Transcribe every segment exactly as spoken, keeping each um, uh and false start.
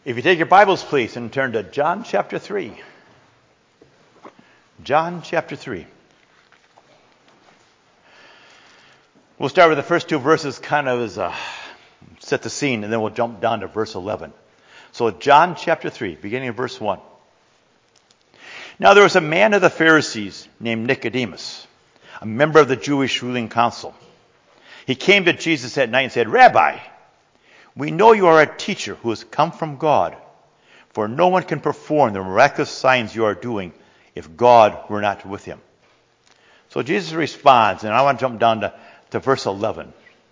If you take your Bibles, please, and turn to John chapter three. John chapter three. We'll start with the first two verses, kind of as a set the scene, and then we'll jump down to verse eleven. So John chapter three, beginning of verse one. Now there was a man of the Pharisees named Nicodemus, a member of the Jewish ruling council. He came to Jesus at night and said, "Rabbi, we know you are a teacher who has come from God, for no one can perform the miraculous signs you are doing if God were not with him." So Jesus responds, and I want to jump down to, to verse eleven.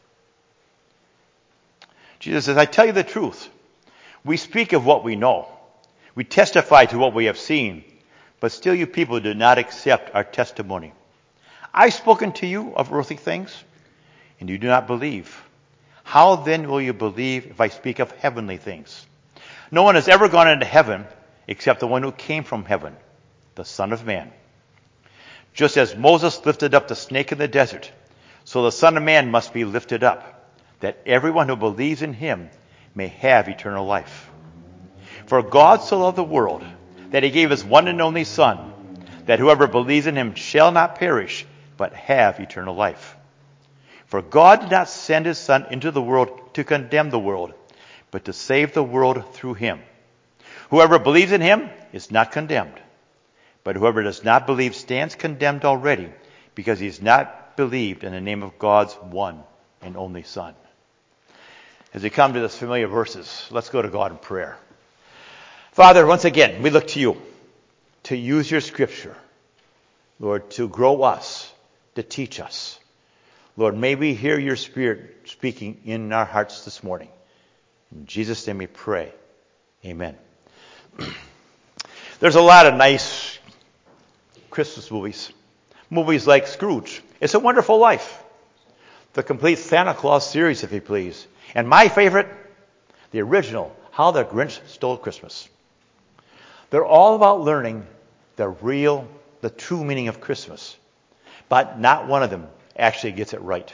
Jesus says, "I tell you the truth. We speak of what we know. We testify to what we have seen, but still you people do not accept our testimony. I've spoken to you of earthly things, and you do not believe. How then will you believe if I speak of heavenly things? No one has ever gone into heaven except the one who came from heaven, the Son of Man. Just as Moses lifted up the snake in the desert, so the Son of Man must be lifted up, that everyone who believes in him may have eternal life. For God so loved the world that he gave his one and only Son, that whoever believes in him shall not perish, but have eternal life. For God did not send his Son into the world to condemn the world, but to save the world through him. Whoever believes in him is not condemned, but whoever does not believe stands condemned already, because he has not believed in the name of God's one and only Son." As we come to this familiar verses, let's go to God in prayer. Father, once again, we look to you to use your scripture, Lord, to grow us, to teach us. Lord, may we hear your Spirit speaking in our hearts this morning. In Jesus' name we pray. Amen. There's a lot of nice Christmas movies. Movies like Scrooge, It's a Wonderful Life, the complete Santa Claus series, if you please. And my favorite, the original, How the Grinch Stole Christmas. They're all about learning the real, the true meaning of Christmas. But not one of them actually gets it right.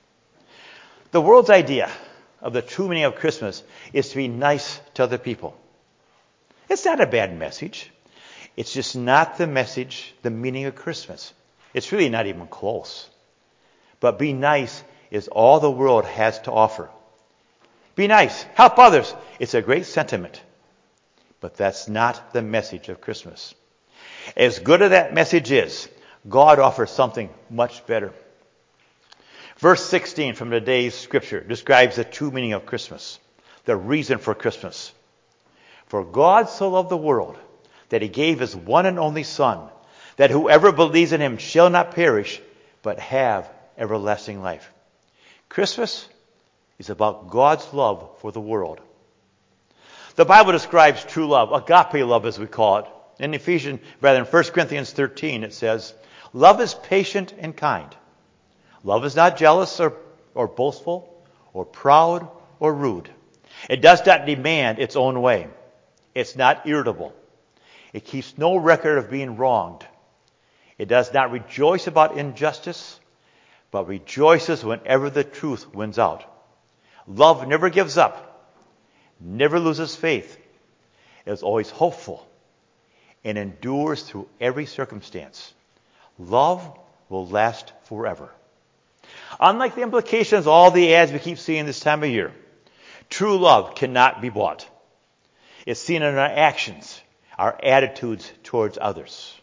The world's idea of the true meaning of Christmas is to be nice to other people. It's not a bad message. It's just not the message, the meaning of Christmas. It's really not even close. But be nice is all the world has to offer. Be nice. Help others. It's a great sentiment. But that's not the message of Christmas. As good as that message is, God offers something much better. Verse sixteen from today's scripture describes the true meaning of Christmas, the reason for Christmas. For God so loved the world that he gave his one and only Son, that whoever believes in him shall not perish, but have everlasting life. Christmas is about God's love for the world. The Bible describes true love, agape love as we call it. In Ephesians, rather in First Corinthians thirteen, it says, "Love is patient and kind. Love is not jealous or, or boastful or proud or rude. It does not demand its own way. It's not irritable. It keeps no record of being wronged. It does not rejoice about injustice, but rejoices whenever the truth wins out. Love never gives up, never loses faith, is always hopeful, and endures through every circumstance. Love will last forever." Unlike the implications of all the ads we keep seeing this time of year, true love cannot be bought. It's seen in our actions, our attitudes towards others.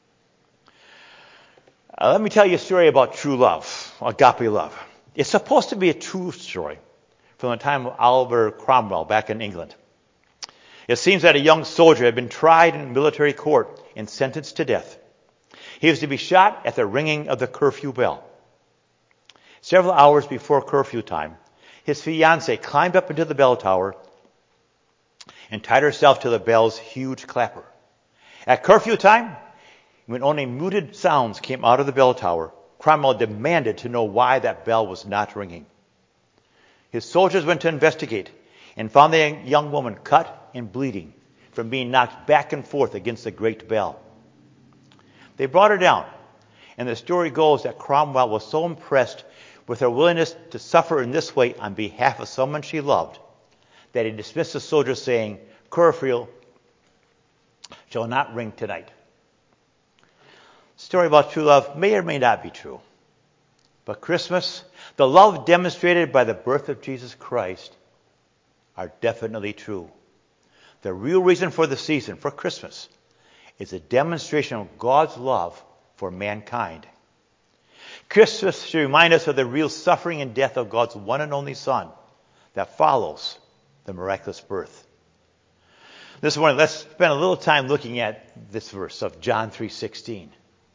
Uh, let me tell you a story about true love, agape love. It's supposed to be a true story from the time of Oliver Cromwell back in England. It seems that a young soldier had been tried in military court and sentenced to death. He was to be shot at the ringing of the curfew bell. Several hours before curfew time, his fiancée climbed up into the bell tower and tied herself to the bell's huge clapper. At curfew time, when only muted sounds came out of the bell tower, Cromwell demanded to know why that bell was not ringing. His soldiers went to investigate and found the young woman cut and bleeding from being knocked back and forth against the great bell. They brought her down, and the story goes that Cromwell was so impressed with her willingness to suffer in this way on behalf of someone she loved that he dismissed the soldiers saying, curfew shall not ring tonight. Story about true love may or may not be true. But Christmas, the love demonstrated by the birth of Jesus Christ, are definitely true. The real reason for the season, for Christmas, is a demonstration of God's love for mankind. Christmas should remind us of the real suffering and death of God's one and only Son that follows the miraculous birth. This morning, let's spend a little time looking at this verse of John three sixteen.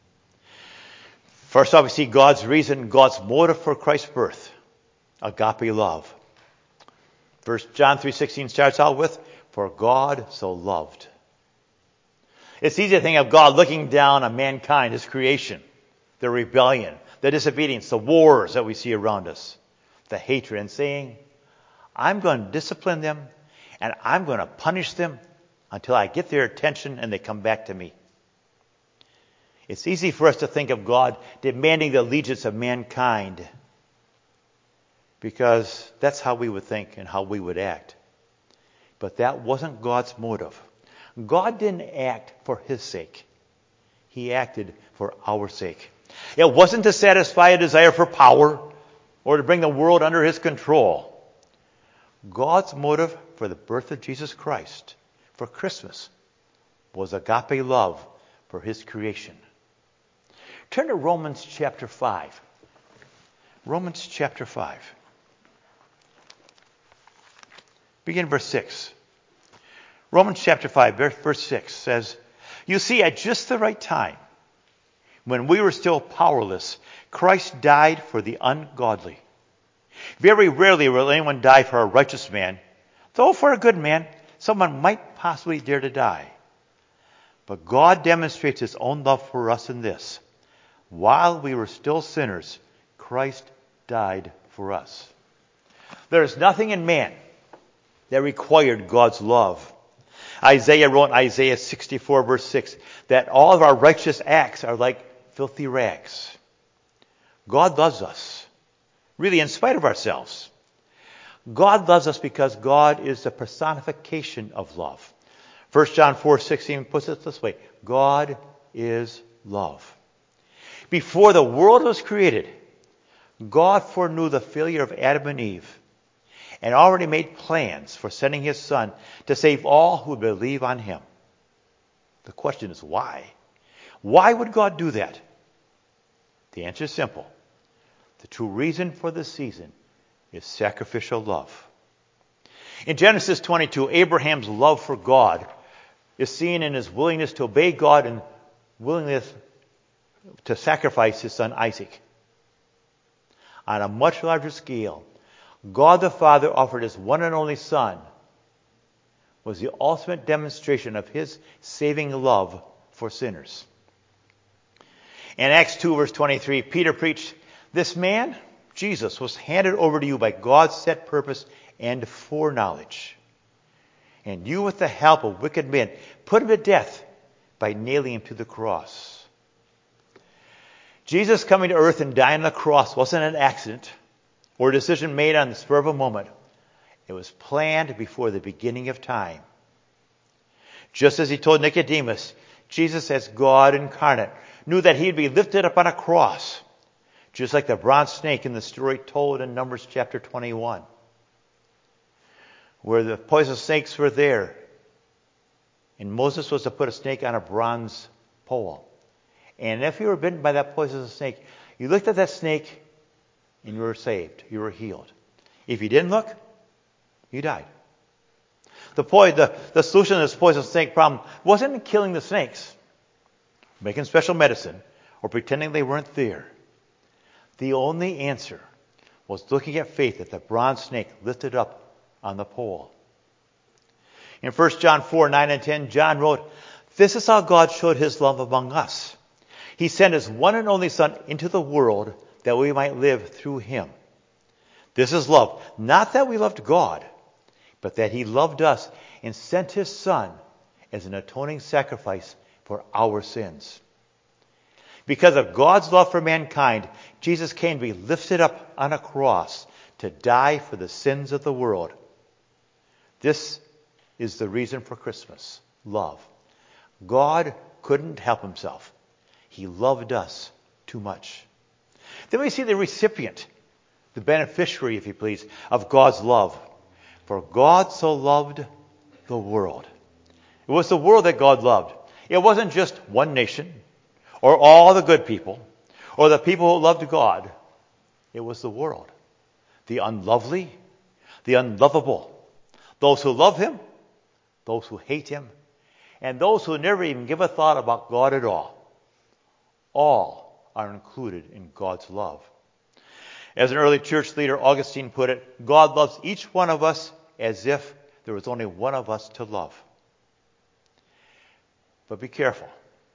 First off, we see God's reason, God's motive for Christ's birth, agape love. First John three sixteen starts out with, "For God so loved." It's easy to think of God looking down on mankind, his creation, the rebellion, the disobedience, the wars that we see around us, the hatred, and saying, I'm going to discipline them and I'm going to punish them until I get their attention and they come back to me. It's easy for us to think of God demanding the allegiance of mankind because that's how we would think and how we would act. But that wasn't God's motive. God didn't act for his sake. He acted for our sake. It wasn't to satisfy a desire for power or to bring the world under his control. God's motive for the birth of Jesus Christ, for Christmas, was agape love for his creation. Turn to Romans chapter five. Romans chapter five. Begin verse six. Romans chapter five, verse six says, "You see, at just the right time, when we were still powerless, Christ died for the ungodly. Very rarely will anyone die for a righteous man, though for a good man, someone might possibly dare to die. But God demonstrates his own love for us in this: while we were still sinners, Christ died for us." There is nothing in man that required God's love. Isaiah wrote in Isaiah sixty-four, verse six, that all of our righteous acts are like filthy rags. God loves us, really in spite of ourselves. God loves us because God is the personification of love. First John four sixteen puts it this way: God is love. Before the world was created, God foreknew the failure of Adam and Eve and already made plans for sending his Son to save all who believe on him. The question is why? Why would God do that? The answer is simple. The true reason for the season is sacrificial love. In Genesis twenty-two, Abraham's love for God is seen in his willingness to obey God and willingness to sacrifice his son Isaac. On a much larger scale, God the Father offered his one and only Son was the ultimate demonstration of his saving love for sinners. In Acts two, verse twenty-three, Peter preached, "This man, Jesus, was handed over to you by God's set purpose and foreknowledge. And you, with the help of wicked men, put him to death by nailing him to the cross." Jesus coming to earth and dying on the cross wasn't an accident or a decision made on the spur of a moment. It was planned before the beginning of time. Just as he told Nicodemus, Jesus, as God incarnate, knew that he'd be lifted up on a cross, just like the bronze snake in the story told in Numbers chapter twenty-one, where the poisonous snakes were there, and Moses was to put a snake on a bronze pole. And if you were bitten by that poisonous snake, you looked at that snake and you were saved. You were healed. If you didn't look, you died. The, po- the, the solution to this poisonous snake problem wasn't in killing the snakes, making special medicine, or pretending they weren't there. The only answer was looking at faith at the bronze snake lifted up on the pole. In First John four, nine and ten, John wrote, "This is how God showed his love among us. He sent his one and only Son into the world that we might live through him. This is love, not that we loved God, but that he loved us and sent his Son as an atoning sacrifice for our sins." Because of God's love for mankind, Jesus came to be lifted up on a cross to die for the sins of the world. This is the reason for Christmas. Love. God couldn't help himself. He loved us too much. Then we see the recipient, the beneficiary, if you please, of God's love. For God so loved the world. It was the world that God loved. It wasn't just one nation, or all the good people, or the people who loved God. It was the world. The unlovely, the unlovable. Those who love him, those who hate him, and those who never even give a thought about God at all. All are included in God's love. As an early church leader, Augustine put it, God loves each one of us as if there was only one of us to love. But be careful.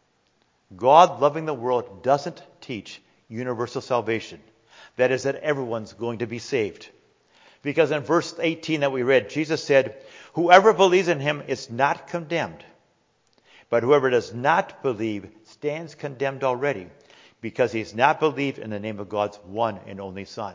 God loving the world doesn't teach universal salvation. That is, that everyone's going to be saved. Because in verse eighteen that we read, Jesus said, whoever believes in him is not condemned. But whoever does not believe stands condemned already, because he has not believed in the name of God's one and only Son.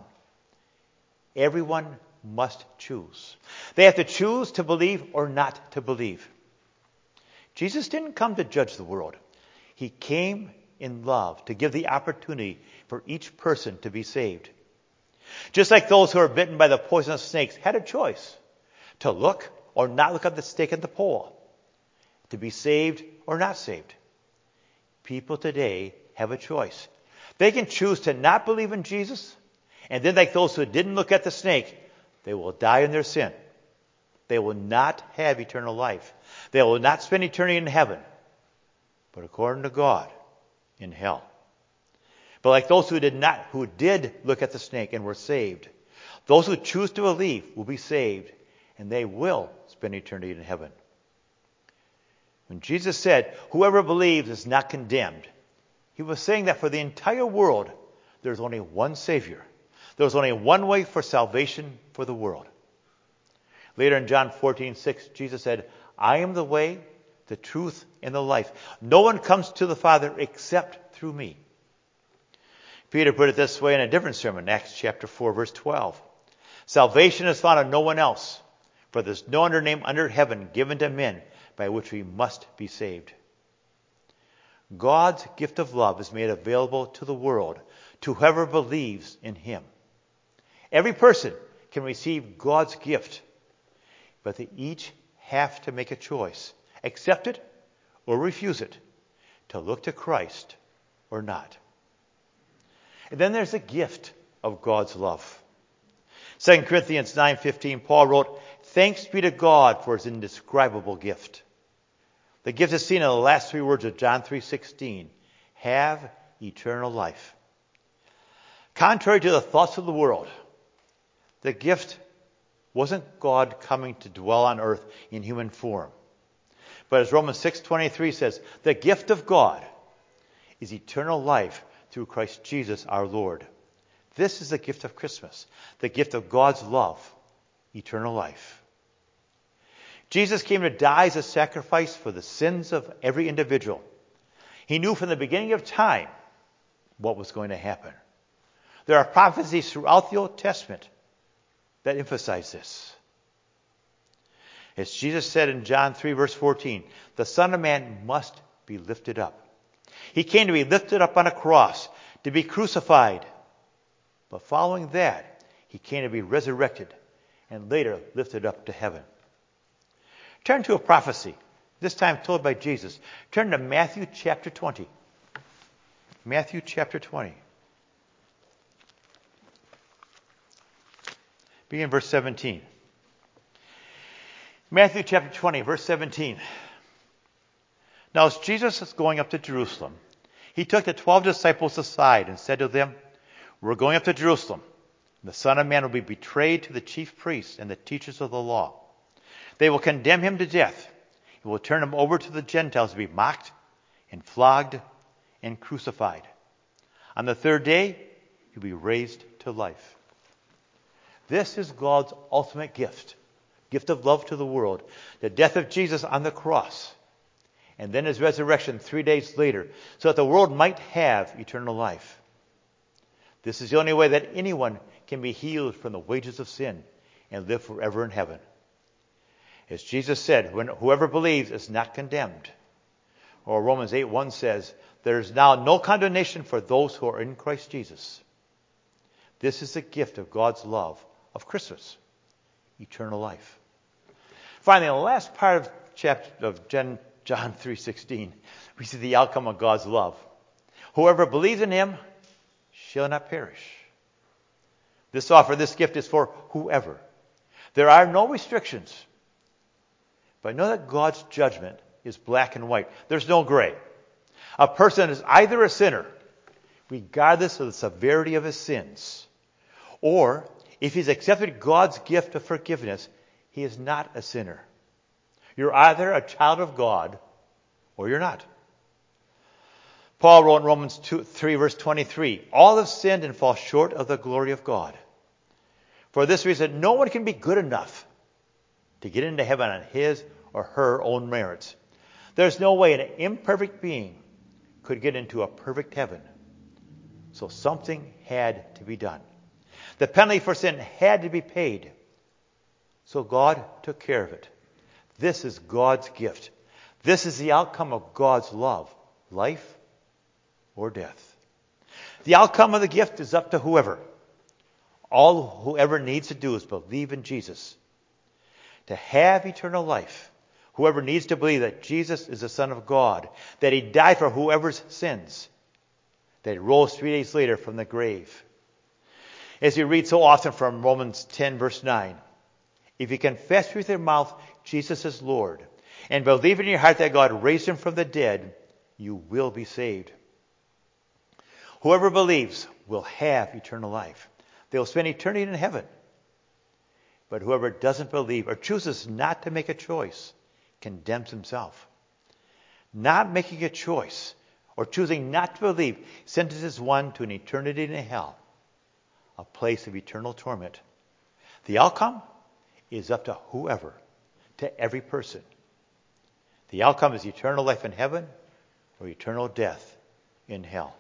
Everyone must choose. They have to choose to believe or not to believe. Jesus didn't come to judge the world. He came in love to give the opportunity for each person to be saved. Just like those who are bitten by the poisonous snakes had a choice to look or not look at the stake at the pole, to be saved or not saved. People today have a choice. They can choose to not believe in Jesus, and then like those who didn't look at the snake, they will die in their sin. They will not have eternal life. They will not spend eternity in heaven, but according to God, in hell. But like those who did not, who did look at the snake and were saved, those who choose to believe will be saved, and they will spend eternity in heaven. When Jesus said, whoever believes is not condemned, he was saying that for the entire world, there's only one Savior. There's only one way for salvation for the world. Later in John fourteen six, Jesus said, I am the way, the truth, and the life. No one comes to the Father except through me. Peter put it this way in a different sermon, Acts chapter four, verse twelve. Salvation is found in no one else, for there's no other name under heaven given to men by which we must be saved. God's gift of love is made available to the world, to whoever believes in him. Every person can receive God's gift, but they each have to make a choice, accept it or refuse it, to look to Christ or not. And then there's the gift of God's love. Second Corinthians nine fifteen, Paul wrote, thanks be to God for his indescribable gift. The gift is seen in the last three words of John three sixteen, have eternal life. Contrary to the thoughts of the world, the gift wasn't God coming to dwell on earth in human form. But as Romans six twenty-three says, the gift of God is eternal life through Christ Jesus our Lord. This is the gift of Christmas, the gift of God's love, eternal life. Jesus came to die as a sacrifice for the sins of every individual. He knew from the beginning of time what was going to happen. There are prophecies throughout the Old Testament that emphasize this. As Jesus said in John three, verse fourteen, the Son of Man must be lifted up. He came to be lifted up on a cross, to be crucified. But following that, he came to be resurrected and later lifted up to heaven. Turn to a prophecy, this time told by Jesus. Turn to Matthew chapter twenty. Matthew chapter twenty. Begin verse seventeen. Matthew chapter twenty, verse seventeen. Now as Jesus was going up to Jerusalem, he took the twelve disciples aside and said to them, we're going up to Jerusalem. The Son of Man will be betrayed to the chief priests and the teachers of the law. They will condemn him to death. He will turn him over to the Gentiles to be mocked and flogged and crucified. On the third day, he'll be raised to life. This is God's ultimate gift, gift of love to the world, the death of Jesus on the cross, and then his resurrection three days later, so that the world might have eternal life. This is the only way that anyone can be healed from the wages of sin and live forever in heaven. As Jesus said, when whoever believes is not condemned. Or Romans eight one says, there is now no condemnation for those who are in Christ Jesus. This is the gift of God's love of Christmas, eternal life. Finally, in the last part of chapter of John three sixteen, we see the outcome of God's love. Whoever believes in him shall not perish. This offer, this gift is for whoever. There are no restrictions. But know that God's judgment is black and white. There's no gray. A person is either a sinner, regardless of the severity of his sins, or if he's accepted God's gift of forgiveness, he is not a sinner. You're either a child of God or you're not. Paul wrote in Romans two, three, verse twenty-three, all have sinned and fall short of the glory of God. For this reason, no one can be good enough to get into heaven on his or her own merits. There's no way an imperfect being could get into a perfect heaven. So something had to be done. The penalty for sin had to be paid. So God took care of it. This is God's gift. This is the outcome of God's love, life or death. The outcome of the gift is up to whoever. All whoever needs to do is believe in Jesus. To have eternal life, whoever needs to believe that Jesus is the Son of God, that he died for whoever's sins, that he rose three days later from the grave. As you read so often from Romans ten, verse nine, if you confess with your mouth Jesus is Lord, and believe in your heart that God raised him from the dead, you will be saved. Whoever believes will have eternal life. They will spend eternity in heaven. But whoever doesn't believe or chooses not to make a choice condemns himself. Not making a choice or choosing not to believe sentences one to an eternity in hell, a place of eternal torment. The outcome is up to whoever, to every person. The outcome is eternal life in heaven or eternal death in hell.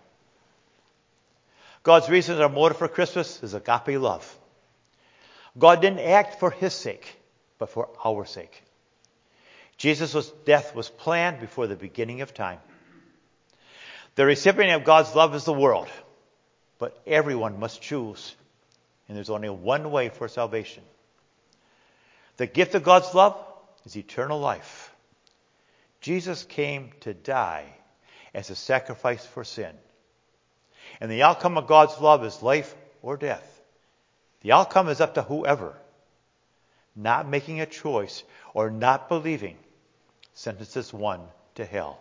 God's reason, our motive for Christmas is agape love. God didn't act for his sake, but for our sake. Jesus' death was planned before the beginning of time. The recipient of God's love is the world, but everyone must choose, and there's only one way for salvation. The gift of God's love is eternal life. Jesus came to die as a sacrifice for sin. And the outcome of God's love is life or death. The outcome is up to whoever. Not making a choice or not believing sentences one to hell.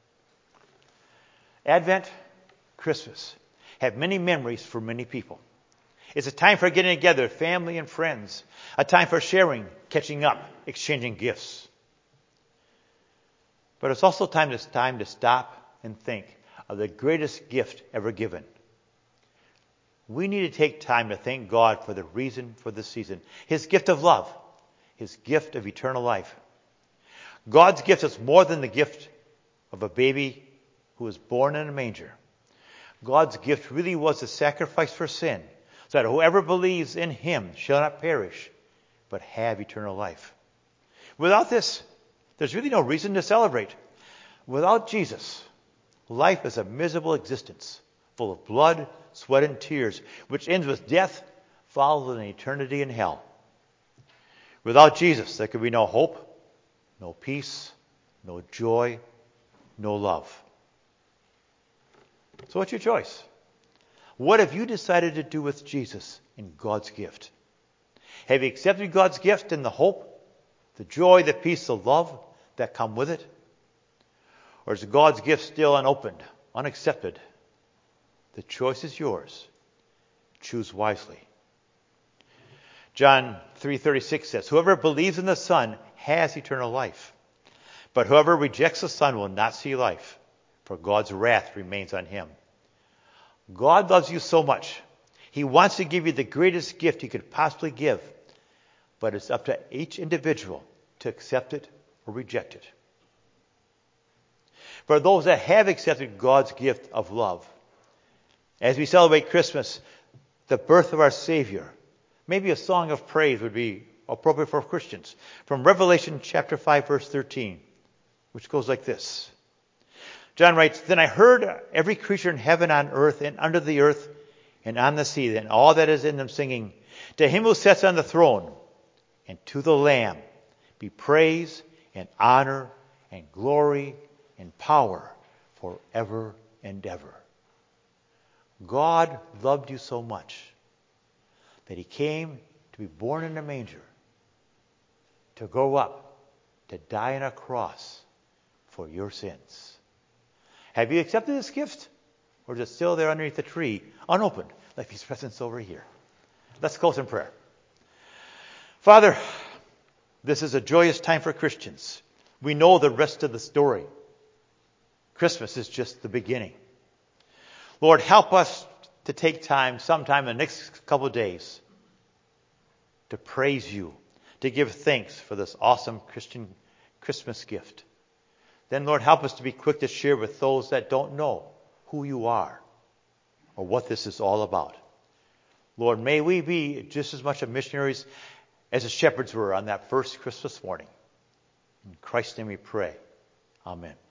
Advent, Christmas, have many memories for many people. It's a time for getting together, family and friends. A time for sharing, catching up, exchanging gifts. But it's also time to, time to stop and think of the greatest gift ever given. We need to take time to thank God for the reason for this season. His gift of love. His gift of eternal life. God's gift is more than the gift of a baby who was born in a manger. God's gift really was a sacrifice for sin, so that whoever believes in him shall not perish, but have eternal life. Without this, there's really no reason to celebrate. Without Jesus, life is a miserable existence, full of blood, sweat, and tears, which ends with death, followed with an eternity in hell. Without Jesus, there could be no hope, no peace, no joy, no love. So what's your choice? What have you decided to do with Jesus in God's gift? Have you accepted God's gift and the hope, the joy, the peace, the love that come with it? Or is God's gift still unopened, unaccepted? The choice is yours. Choose wisely. John three thirty-six says, whoever believes in the Son has eternal life. But whoever rejects the Son will not see life, for God's wrath remains on him. God loves you so much. He wants to give you the greatest gift he could possibly give. But it's up to each individual to accept it or reject it. For those that have accepted God's gift of love, as we celebrate Christmas, the birth of our Savior, maybe a song of praise would be appropriate for Christians. From Revelation chapter five, verse thirteen, which goes like this. John writes, Then I heard every creature in heaven, on earth, and under the earth, and on the sea, and all that is in them singing, To him who sits on the throne, and to the Lamb, be praise and honor and glory and power forever and ever. God loved you so much that he came to be born in a manger, to grow up, to die on a cross for your sins. Have you accepted this gift? Or is it still there underneath the tree, unopened, like these presents over here? Let's close in prayer. Father, this is a joyous time for Christians. We know the rest of the story. Christmas is just the beginning. Lord, help us to take time, sometime in the next couple of days, to praise you, to give thanks for this awesome Christian Christmas gift. Then, Lord, help us to be quick to share with those that don't know who you are or what this is all about. Lord, may we be just as much of missionaries as the shepherds were on that first Christmas morning. In Christ's name we pray. Amen.